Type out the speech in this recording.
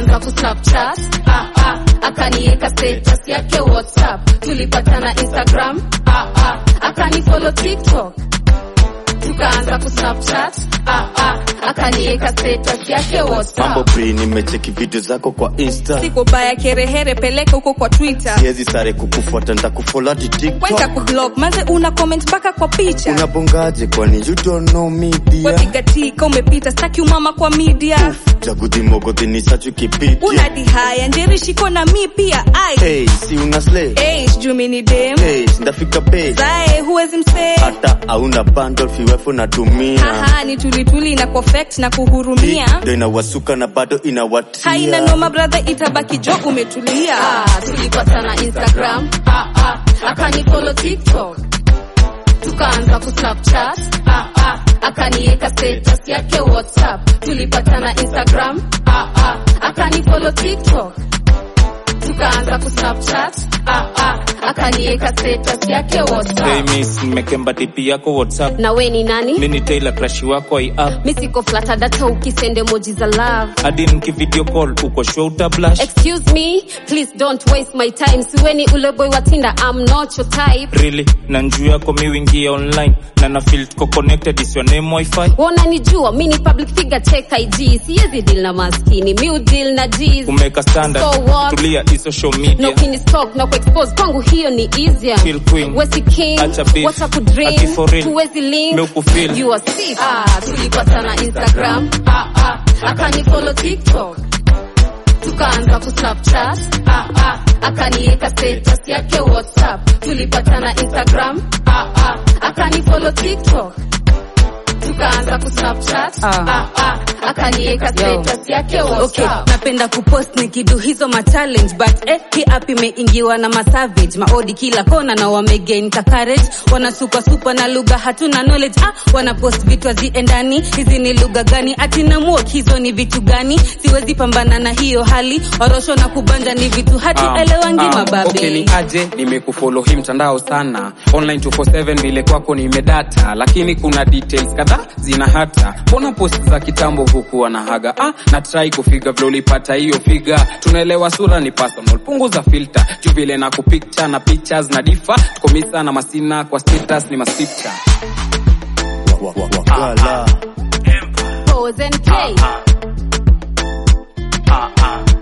tukaanza kusnapchat. Akaniweka status yake WhatsApp. Tulipatana Instagram. Akanifollow TikTok. Tukaanza kusnapchat. Akaniweka status yake WhatsApp. Mambo free, nimecheki video zako kwa Insta. Siko baya kerehere, peleka huko kwa Twitter. Siwezi sare kukufuata, nitakufollow hadi TikTok. Wenda kublock, manze una comment baka kwa picha. Unabongaje kwani you don't know me dear? Wapiga tika umepita, staki umama kwa media. Jagudi mogothi ni sachu kipitia. Unadi haya, njeri shiko na mi pia. Hey, si una slay. Hey, jumi ni dem. Hey, ndafika page. Zae, huwezi mse. Hata hauna bundle, fiwefu natumia. Haha, ni tulituli na perfect na kuhurumia. Ndio inawasuka na bado inawatia. Haina noma brother, itabaki jo umetulia. Tulipatana Instagram. Akanifollow TikTok. Tukaanza kusnapchat. Akaniweka status yake WhatsApp. Tulipatana Instagram. Akanifollow TikTok. Tukaanza kusnapchat. Akaniweka status yake WhatsApp. Hey miss, nimekemba DP yako WhatsApp. Na we ni nani? Mimi ni Taylor, crush wako I up. Mimi siko flattered hata ukisend emoji za love. Hadi nikivideo call uko show utablash. Excuse me, please don't waste my time. Siweni ule boy wa Tinder, I'm not your type. Really? Na njuu yako mi wingia online. Na na feel tuko connected, is your name Wi-Fi? Wona nijua, mi ni public figure, check IG. Siezi deal na maskini, mi deal na G's. Umeka standard, So what? tulia is social media. No kini stock, no expose, kwangu hiyo ni easier. Chill queen, Wesi king, acha beef, wacha kudream, ati for real, tuwezi link, milk feel. you are sick. Tulipatana Instagram. Akanifollow TikTok. Tukaanza kusnapchat. Akaniweka status yake WhatsApp. Tulipatana Instagram. Akanifollow TikTok. Tukaanza kusnapchat. Akaniweka status yake WhatsApp. Okay, napenda kupost nikidu hizo ma challenge but hii app imeingiwa na masavage. Maodi kila kona na wamegain ka courage. Wana super na lugha hatuna knowledge. Wana post vitu haziendani. Hizi ni lugha gani? Ati na muok hizo ni vitu gani? Siwezi pambana na hiyo hali. Orosho na kubanja ni vitu hati elewangi mababe. Okay ni aje, nimekufollow hii mtandao sana. Online 247 vile kwako nimedata. Lakini kuna details kadhaa zina hata. Mbona post za kitambo hukuwa na haga? Na try kufiga vile ulipata hiyo figa. Tunaelewa sura ni personal, punguza filter. Juvile na kupicture na pictures na difa. Tukomisa na masina kwa status ni masipta. Pose and play.